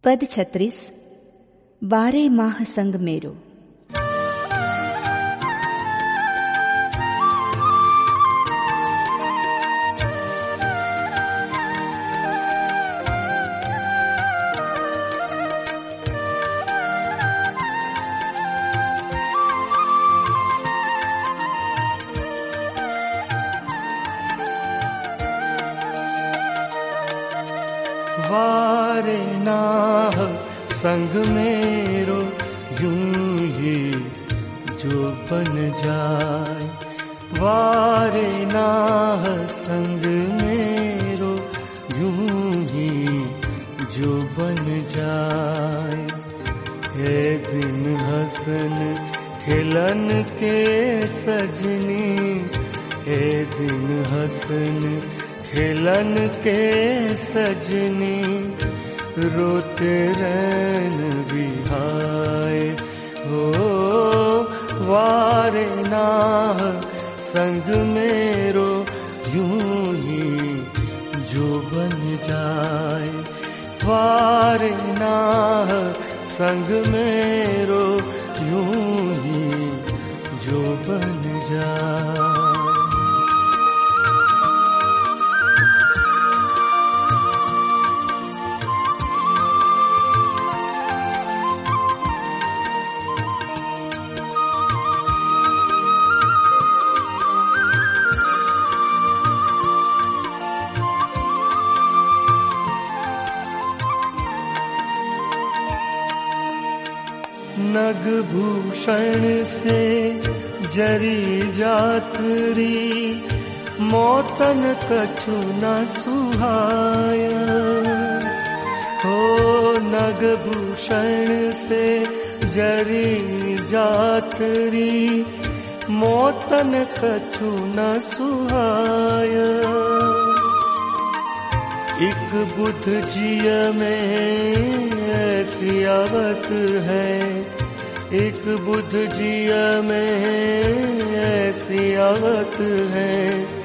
पद 36 बारे माह संग मेरो। वारे नाह संग मेरो यूं ही जो बन जाए, वारे नाह संग मेरो यूं ही जो बन जाए। है दिन हसन खिलन के सजनी, है दिन हसन खिलन के सजनी, रोते रैन बिहाए हो। वारे नाह संग मेरो यूं ही जो बन जाए, वारे नाह संग मेरो यूं ही जो बन जाए। नग भूषण से जरी जातरी, मौतन कछु न सुहाया हो। नग भूषण से जरी जातरी, मौतन कछु न सुहाया। एक बुध जिय में ऐसी आवत है, एक बुध जिय में ऐसी आवत है,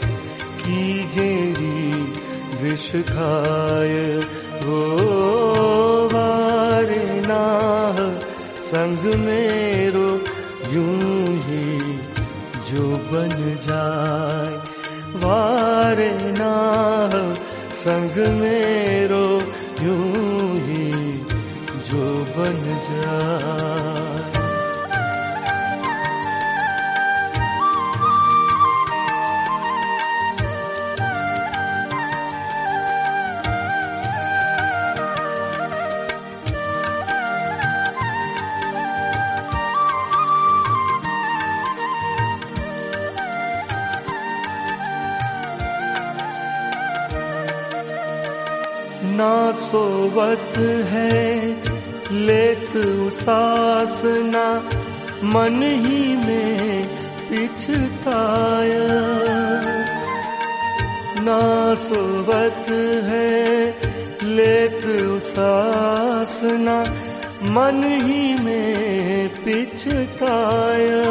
कीजेरी विष खाए हो। वारे नाह संग मेरो यूं ही जो बन जाए, वारे नाह संग मेरो यूं ही जो बन जाए। ना सोवत है लेत उसास, ना मन ही में पिछताया। ना सोवत है लेत उसास, ना मन ही में पिछताया।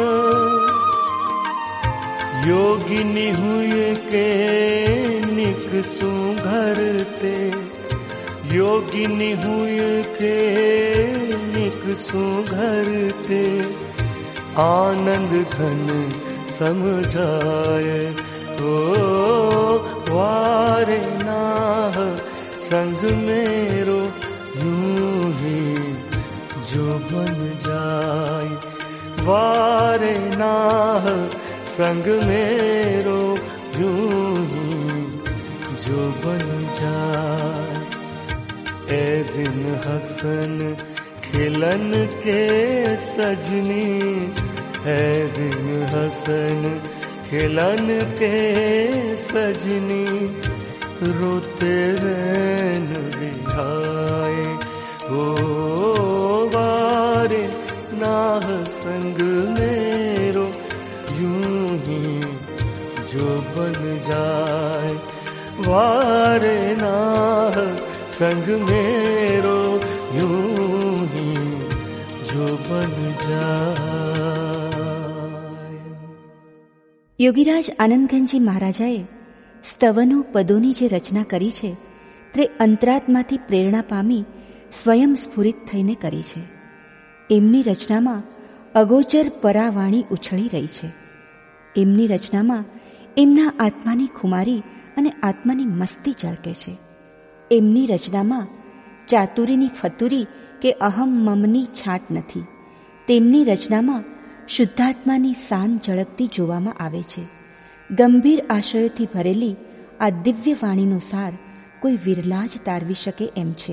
योगिनी हुए के निकसू घर ते, योगिनी हुई के निकसू घर ते, आनंद घन समझाए हो। वारे नाह संग मेरो यूं ही जो बन जाए, वारे नाह संग मेरो यूं ही जो बन जाए। ए दिन हसन खिलन के सजनी, है दिन हसन खिलन के सजनी, रोते रैन बिहाए हो। वारे नाह संग मेरो यूं ही जो बन जाए, वारे नाह संग मेरो यूं ही जो बन जाए। યોગીરાજ આનંદગંજી મહારાજાએ સ્તવનો પદોની જે રચના કરી છે તે અંતરાત્માથી પ્રેરણા પામી સ્વયં સ્ફુરિત થઈને કરી છે. એમની રચનામાં અગોચર પરાવાણી ઉછળી રહી છે. એમની રચનામાં એમના આત્માની ખુમારી અને આત્માની મસ્તી ઝળકે છે. એમની રચનામાં ચાતુરીની ફતુરી કે અહમ મમની છાંટ નથી. તેમની રચનામાં શુદ્ધાત્માની શાન ઝળકતી જોવામાં આવે છે. ગંભીર આશયોથી ભરેલી આ દિવ્ય વાણીનો સાર કોઈ વિરલા જ તારવી શકે એમ છે.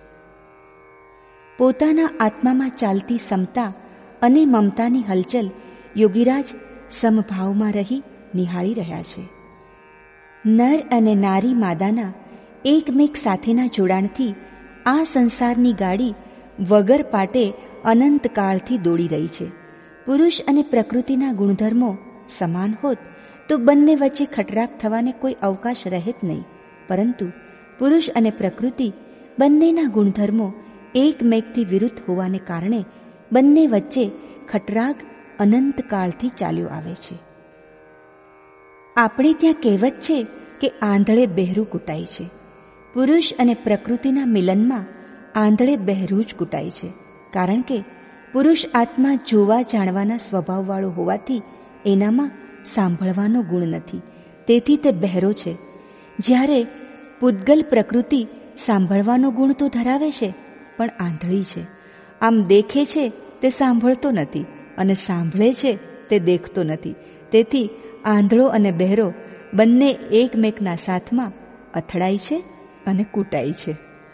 પોતાના આત્મામાં ચાલતી સમતા અને મમતાની હલચલ યોગીરાજ સમભાવમાં રહી નિહાળી રહ્યા છે. નર અને નારી માદાના એકમેક સાથેના જોડાણથી આ સંસારની ગાડી વગર પાટે અનંતકાળથી દોડી રહી છે. પુરુષ અને પ્રકૃતિના ગુણધર્મો સમાન હોત તો બંને વચ્ચે ખટરાક થવાને કોઈ અવકાશ રહે જ નહીં. પરંતુ પુરુષ અને પ્રકૃતિ બંનેના ગુણધર્મો એકમેકથી વિરુદ્ધ હોવાને કારણે બંને વચ્ચે ખટરાગ અનંતકાળથી ચાલ્યો આવે છે. આપણે ત્યાં કહેવત છે કે આંધળે બહેરું કૂટાય છે. પુરુષ અને પ્રકૃતિના મિલનમાં આંધળે બહેરું જ કૂટાય છે. કારણ કે પુરુષ આત્મા જોવા જાણવાના સ્વભાવવાળો હોવાથી એનામાં સાંભળવાનો ગુણ નથી. તેથી તે બહેરો છે. જ્યારે પૂતગલ પ્રકૃતિ સાંભળવાનો ગુણ તો ધરાવે છે, પણ આંધળી છે. આમ દેખે છે તે સાંભળતો નથી અને સાંભળે છે તે દેખતો નથી. તેથી આંધળો અને બહેરો બંને એકમેકના સાથમાં અથડાય છે અને કૂટાય છે.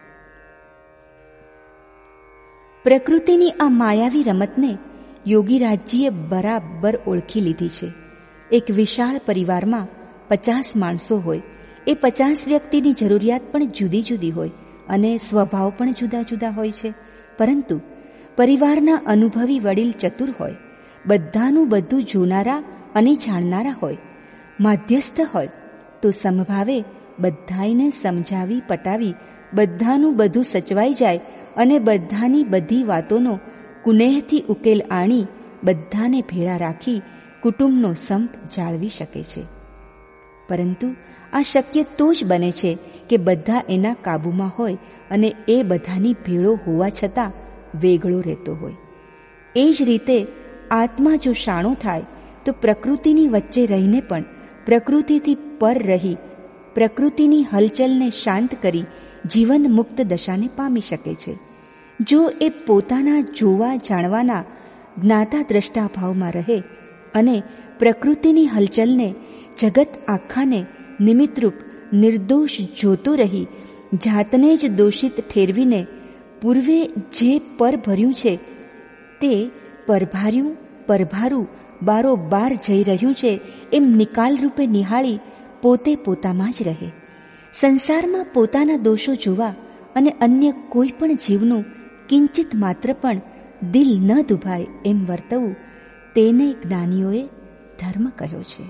પ્રકૃતિની આ માયાવી રમતને યોગીરાજજીએ બરાબર ઓળખી લીધી છે. એક વિશાળ પરિવારમાં 50 માણસો હોય. એ 50 વ્યક્તિની જરૂરિયાત પણ જુદી જુદી હોય અને સ્વભાવ પણ જુદા જુદા હોય છે. પરંતુ પરિવારના અનુભવી વડીલ ચતુર હોય, બધાનું બધું જોનારા અને જાણનારા હોય, માધ્યસ્થ હોય, તો સમભાવે બધાને સમજાવી પટાવી બધાનું બધું સચવાઈ જાય અને બધાની બધી વાતોનો કુનેહથી ઉકેલ આણી બધાને ભેળા રાખી કુટુંબનો સંપ જાળવી શકે છે. પરંતુ આ શક્ય તો જ બને છે કે બધા એના કાબૂમાં હોય અને એ બધાની ભેળો હોવા છતાં વેગળો રહેતો હોય. એ જ રીતે આત્મા જો શાણો થાય તો પ્રકૃતિની વચ્ચે રહીને પણ પ્રકૃતિથી પર રહી પ્રકૃતિની હલચલને શાંત કરી જીવન મુક્ત દશાને પામી શકે છે. જો એ પોતાના જોવા જાણવાના જ્ઞાતા દ્રષ્ટા ભાવમાં રહે અને પ્રકૃતિની હલચલને જગત આખાને નિમિત્તરૂપ નિર્દોષ જોતો રહી જાતને જ દોષિત ઠેરવીને પૂર્વે જે પર ભર્યું છે તે પરભાર્યું પરભારું બારોબાર જઈ રહ્યું છે એમ નિકાલ રૂપે નિહાળી પોતે પોતામાં જ રહે. સંસારમાં પોતાના દોષો જોવા અને અન્ય કોઈ પણ જીવનું કિંચિત માત્ર પણ દિલ ન દુભાય એમ વર્તવું તેને જ્ઞાનીઓએ ધર્મ કહ્યો છે.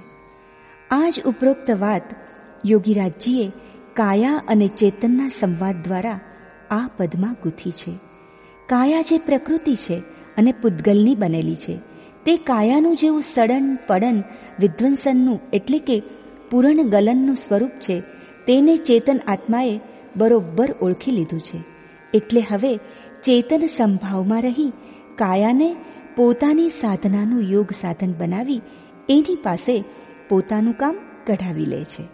આ જ ઉપરોક્ત વાત યોગીરાજજીએ કાયા અને ચેતનના સંવાદ દ્વારા આ પદમાં ગૂંથી છે. કાયા જે પ્રકૃતિ છે અને પૂતગલની બનેલી છે, તે કાયાનું જેવું સડન પડન વિધ્વંસનનું એટલે કે પૂરણ ગલનનું સ્વરૂપ છે, તેને ચેતન આત્માએ બરોબર ઓળખી લીધું છે. એટલે હવે ચેતન સંભાવમાં રહી કાયાને પોતાની સાધનાનું યોગ સાધન બનાવી એની પાસે પોતાનું કામ કઢાવી લે છે.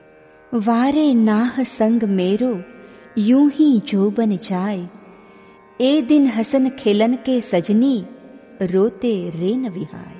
વારે નાહ સંગ મેરો यूं ही जो बन जाए, ए दिन हसन खेलन के सजनी रोते रे न विहाय.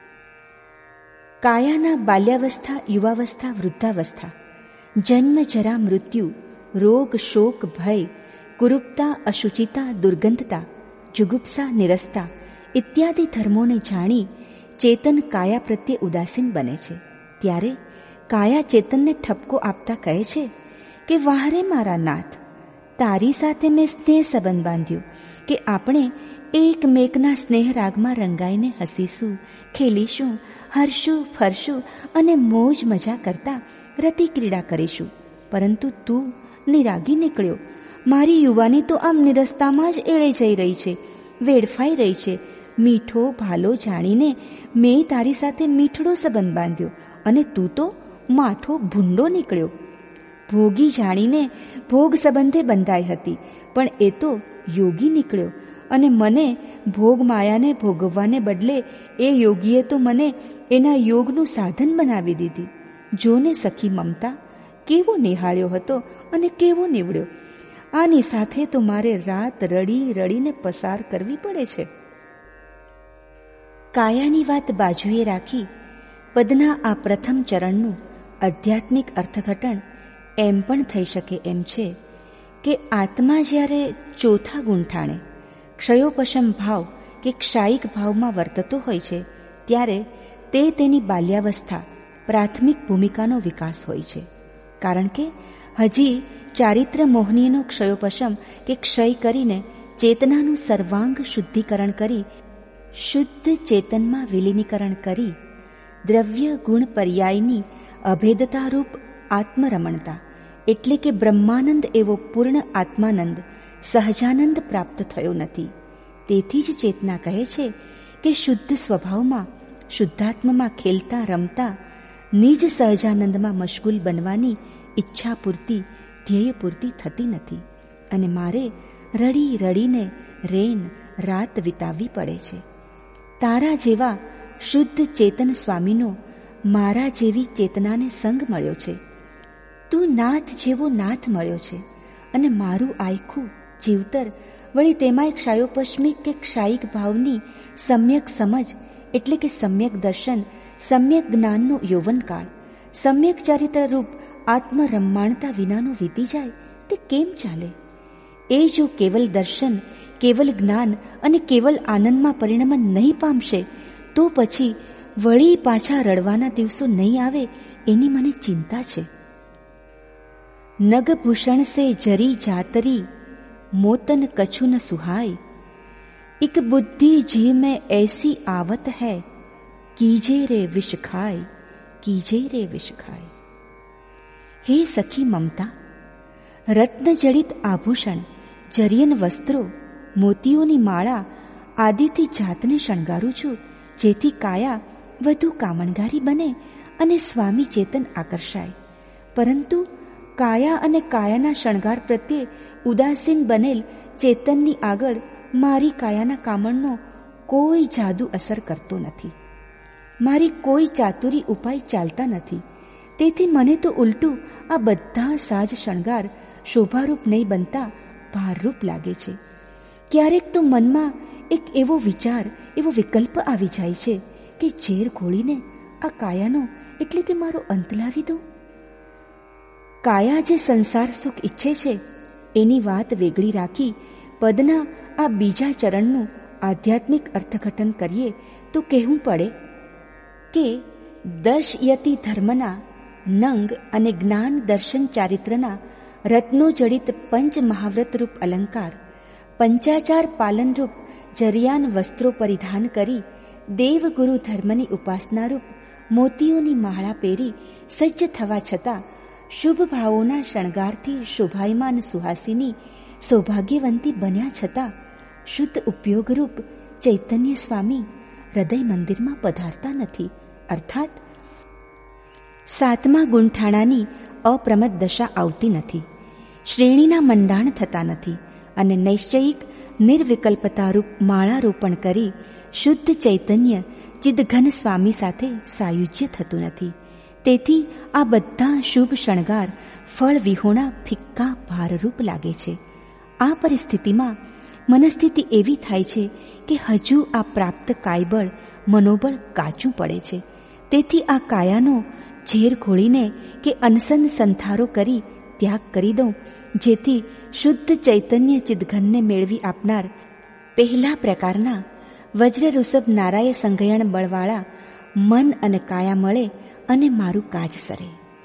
કાયાના બાલ્યાવસ્થા, યુવાવસ્થા, વૃદ્ધાવસ્થા, જન્મ, જરા, મૃત્યુ, રોગ, શોક, ભય, કુરૂપતા, અશુચિતા, દુર્ગંધતા, જુગુપ્સા, નિરસ્તા ઇત્યાદિ ધર્મોને જાણી ચેતન કાયા પ્રત્યે ઉદાસીન બને છે. ત્યારે કાયા ચેતનને ઠપકો આપતા કહે છે કે વાહરે મારા નાથ, તારી સાથે મેં સ્નેહ સંબંધ બાંધ્યો કે આપણે એકમેકના સ્નેહ રાગમાં રંગાઈને હસીશું, ખેલીશું, હરશું, ફરશું અને મોજ મજા કરતા રતિ ક્રીડા કરીશું. પરંતુ તું નિરાગી નીકળ્યો. મારી યુવાની તો આમ નિરસ્તામાં જ એળે જઈ રહી છે, વેડફાઈ રહી છે. મીઠો ભાલો જાણીને મેં તારી સાથે મીઠડો સંબંધ બાંધ્યો અને તું તો માઠો ભૂંડો નીકળ્યો. ભોગી જાણીને ભોગ સંબંધે બંધાઈ હતી, પણ એ તો યોગી નીકળ્યો અને મને ભોગ માયાને ભોગવવાને બદલે એ યોગીએ તો મને એના યોગનું સાધન બનાવી દીધી. જોને સખી મમતા કેવો નિહાળ્યો હતો અને કેવો નીવડ્યો. આની સાથે તો મારે રાત રડી રડીને પસાર કરવી પડે છે. કાયાની વાત બાજુએ રાખી પદના આ પ્રથમ ચરણનું આધ્યાત્મિક અર્થઘટન એમ પણ થઈ શકે એમ છે કે આત્મા જ્યારે ચોથા ગુંઠાણે ક્ષયોપશમ ભાવ કે ક્ષાયિક ભાવમાં વર્તતો હોય છે, ત્યારે તે તેની બાલ્યાવસ્થા પ્રાથમિક ભૂમિકાનો વિકાસ હોય છે. કારણ કે હજી ચારિત્ર મોહનીયનો ક્ષયોપશમ કે ક્ષય કરીને ચેતનાનું સર્વાંગ શુદ્ધિકરણ કરી શુદ્ધ ચેતનમાં વિલીનીકરણ કરી દ્રવ્ય ગુણ પર્યાયની અભેદતારૂપ આત્મરમણતા એટલે કે બ્રહ્માનંદ એવો પૂર્ણ આત્માનંદ સહજાનંદ પ્રાપ્ત થયો નથી. તેથી જ ચેતના કહે છે કે શુદ્ધ સ્વભાવમાં શુદ્ધાત્મમાં ખેલતા રમતા નિજ સહજાનંદમાં મશગુલ બનવાની ઈચ્છા પૂરતી ધ્યેય પૂર્તિ થતી નથી અને મારે રડી રડીને રેન રાત વિતાવવી પડે છે. તારા જેવા શુદ્ધ ચેતન સ્વામીનો મારા જેવી ચેતનાને સંગ મળ્યો છે. તું નાથ જેવો નાથ મળ્યો છે અને મારું આયખું જીવતર વળી તેમાંય ક્ષાયોપશ્મિક કે ક્ષાયિક ભાવની સમ્યક સમજ એટલે કે સમ્યક દર્શન, સમ્યક જ્ઞાનનો યૌવનકાળ સમ્યક ચારિત્રરૂપ આત્મરમ્માણતા વિનાનું વીતી જાય તે કેમ ચાલે? એ જો કેવલ દર્શન, કેવલ જ્ઞાન અને કેવલ આનંદમાં પરિણમન નહીં પામશે તો પછી વળી પાછા રડવાના દિવસો નહીં આવે એની મને ચિંતા છે. નગભૂષણ સે જરી જાતરી મોતન કछु ન સુહાય, એક બુદ્ધિ જી મેં એસી આવત હૈ કીજે રે વિષ ખાય, કીજે રે વિષ ખાય. હે સખી મમતા, રત્નજડિત આભૂષણ, જરિયન વસ્ત્રો, મોતીઓની માળા આદિથી જાતને શણગારું છું, જેથી કાયા વધુ કામણગારી બને અને સ્વામી ચેતન આકર્ષાય. પરંતુ કાયા અને કાયાના શણગાર પ્રત્યે ઉદાસીન બનેલ ચેતનની આગળ મારી કાયાના કામણનો કોઈ જાદુ અસર કરતો નથી. મારી કોઈ ચાતુરી ઉપાય ચાલતા નથી. તેથી મને તો ઉલટું આ બધા સાજ શણગાર શોભારૂપ નહીં બનતા ભારરૂપ લાગે છે. ક્યારેક તો મનમાં એક એવો વિચાર, એવો વિકલ્પ આવી જાય છે કે ઝેર ઘોળીને આ કાયાનો એટલે કે મારો અંત લાવી દઉં. કાયા જે સંસાર સુખ ઈચ્છે છે એની વાત વેગળી રાખી પદના આ બીજા ચરણનું આધ્યાત્મિક અર્થઘટન કરીએ તો કહેવું પડે કે દશ યતિ ધર્મના નંગ અને જ્ઞાન દર્શન ચારિત્રના રત્નો જડિત પંચ મહાવ્રતરૂપ અલંકાર, પંચાચાર પાલનરૂપ જરિયાન વસ્ત્રો પરિધાન કરી દેવગુરુ ધર્મની ઉપાસનારૂપ મોતીઓની માળા પહેરી સજ્જ થવા છતાં શુભ ભાવોના શણગારથી શોભાયમાન સુહાસિની સૌભાગ્યવંતી બન્યા છતાં શુદ્ધ ઉપયોગરૂપ ચૈતન્ય સ્વામી હૃદય મંદિરમાં પધારતા નથી. અર્થાત સાતમા ગુંઠાણાની અપ્રમદ દશા આવતી નથી, શ્રેણીના મંડાણ થતા નથી અને નૈશ્ચયિક નિર્વિકલ્પતારૂપ માળારોપણ કરી શુદ્ધ ચૈતન્ય ચિદઘન સ્વામી સાથે સાયુજ્ય થતું નથી. તેથી આ બધા શુભ શણગાર ફળ વિહોણા ફિક્કા ભારરૂપ લાગે છે. આ પરિસ્થિતિમાં મનસ્થિતિ એવી થાય છે કે હજુ આ પ્રાપ્ત કાયબળ મનોબળ કાચું પડે છે. તેથી આ કાયાનો ઝેર ઘોળીને કે અનસન સંથારો કરી ત્યાગ કરી દઉં, જેથી શુદ્ધ ચૈતન્ય ચિદઘનને મેળવી આપનાર પહેલા પ્રકારના વજ્રઋષભ નારાય સંઘયણ બળવાળા મન અને કાયા મળે અને મારું કાજ સરે.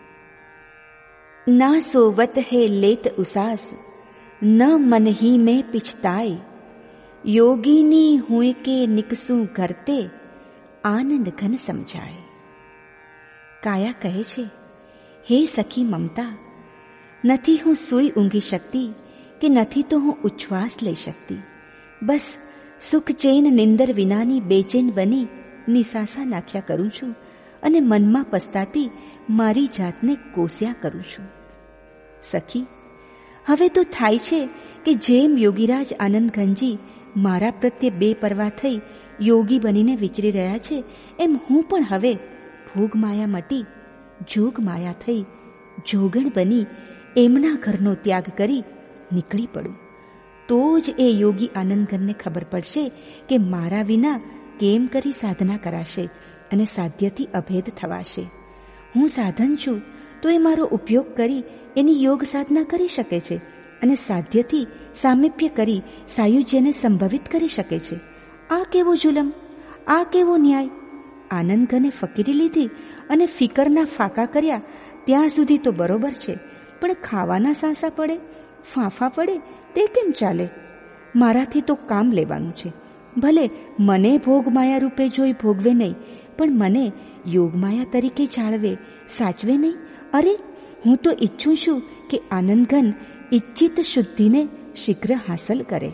ના સોવત હે લેત ઉસાસ, ન મન હી મેં પિછતાય, યોગીની હુએ કે નિકસું ઘરતે, આનંદ ઘન સમજાય. કાયા કહે છે, હે સખી મમતા, નથી હું સૂઈ ઊંઘી શકતી કે નથી તો હું ઉચ્છ્વાસ લઈ શકતી. બસ સુખ ચેન નિંદર વિનાની બેચેન બની નિસાસા નાખ્યા કરું છું અને મનમાં પસ્તાતી મારી જાતને કોસ્યા કરું છું. સખી, હવે તો થાય છે કે જેમ યોગીરાજ આનંદઘનજી મારા પ્રત્યે બેપરવા થઈ યોગી બનીને વિચરી રહ્યા છે, એમ હું પણ હવે ભોગમાયા મટી જોગમાયા થઈ જોગણ બની એમના ઘરનો ત્યાગ કરી નીકળી પડું. તો જ એ યોગી આનંદઘનને ખબર પડશે કે મારા વિના કેમ કરી સાધના કરાશે અને સાધ્યથી અભેદ થવાશે. હું સાધન છું તો એ મારો ઉપયોગ કરી એની યોગ સાધના કરી શકે છે અને સાધ્યથી સામીપ્ય કરી સાયુજ્યને સંભવિત કરી શકે છે. આ કેવો જુલમ, આ કેવો ન્યાય! આનંદઘને ફકીરી લીધી અને ફિકરના ફાંકા કર્યા ત્યાં સુધી તો બરોબર છે, પણ ખાવાના સાંસા પડે, ફાંફા પડે તે કેમ ચાલે? મારાથી તો કામ લેવાનું છે. ભલે મને ભોગમાયા રૂપે જોઈ ભોગવે નહીં, પણ મને યોગમાયા તરીકે જાળવે, સાચવે નહીં. અરે, હું તો ઈચ્છું છું કે આનંદઘન ઇચ્છિત શુદ્ધિને શીઘ્ર હાંસલ કરે.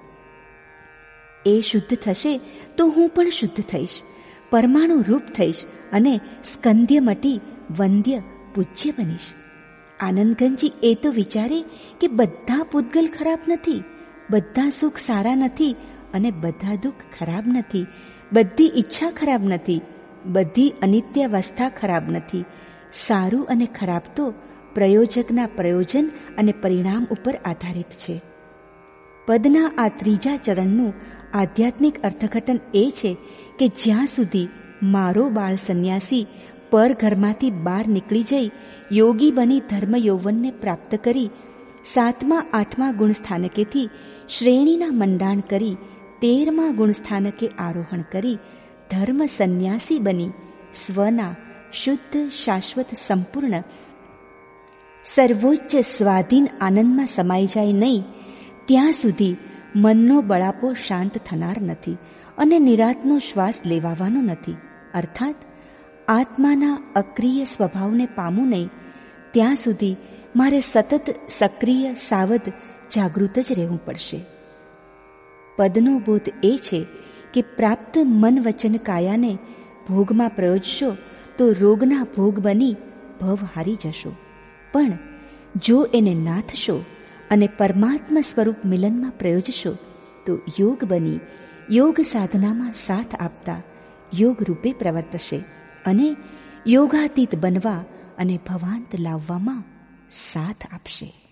એ શુદ્ધ થશે તો હું પણ શુદ્ધ થઈશ, પરમાણુ રૂપ થઈશ અને સ્કંદ્ય મટી વંદ્ય પૂજ્ય બનીશ. આનંદઘનજી એ તો વિચારે કે બધા પૂતગલ ખરાબ નથી, બધા સુખ સારા નથી અને બધા દુઃખ ખરાબ નથી, બધી ઈચ્છા ખરાબ નથી, બધી અનિત્ય અવસ્થા ખરાબ નથી. સારું અને ખરાબ તો પ્રયોજકના પ્રયોજન અને પરિણામ ઉપર આધારિત છે. પદના આ ત્રીજા ચરણનું આધ્યાત્મિક અર્થઘટન એ છે કે જ્યાં સુધી મારો બાળ સંન્યાસી પરઘરમાંથી બહાર નીકળી જઈ યોગી બની ધર્મ યૌવનને પ્રાપ્ત કરી 7મા 8મા ગુણસ્થાનકેથી શ્રેણીના મંડાણ કરી 13મા ગુણસ્થાનકે આરોહણ કરી ધર્મ સંન્યાસી બની સ્વના શુદ્ધ શાશ્વત સંપૂર્ણ સર્વોચ્ચ સ્વાધીન આનંદમાં સમાઈ જાય નહીં, ત્યાં સુધી મનનો બળાપો શાંત થનાર નથી અને નિરાંતનો શ્વાસ લેવાવાનો નથી. અર્થાત આત્માના અક્રિય સ્વભાવને પામું નહીં, ત્યાં સુધી મારે સતત સક્રિય, સાવધ, જાગૃત જ રહેવું પડશે. પદનો બોધ એ છે કે પ્રાપ્ત મન વચન કાયાને ભોગમાં પ્રયોજશો તો રોગના ભોગ બની ભવ હારી જશો, પણ જો એને નાથશો અને પરમાત્મા સ્વરૂપ મિલનમાં પ્રયોજશો તો યોગ બની યોગ સાધનામાં સાથ આપતા યોગ રૂપે પ્રવર્તશે અને યોગાતીત બનવા અને ભવાંત લાવવામાં સાથ આપશે.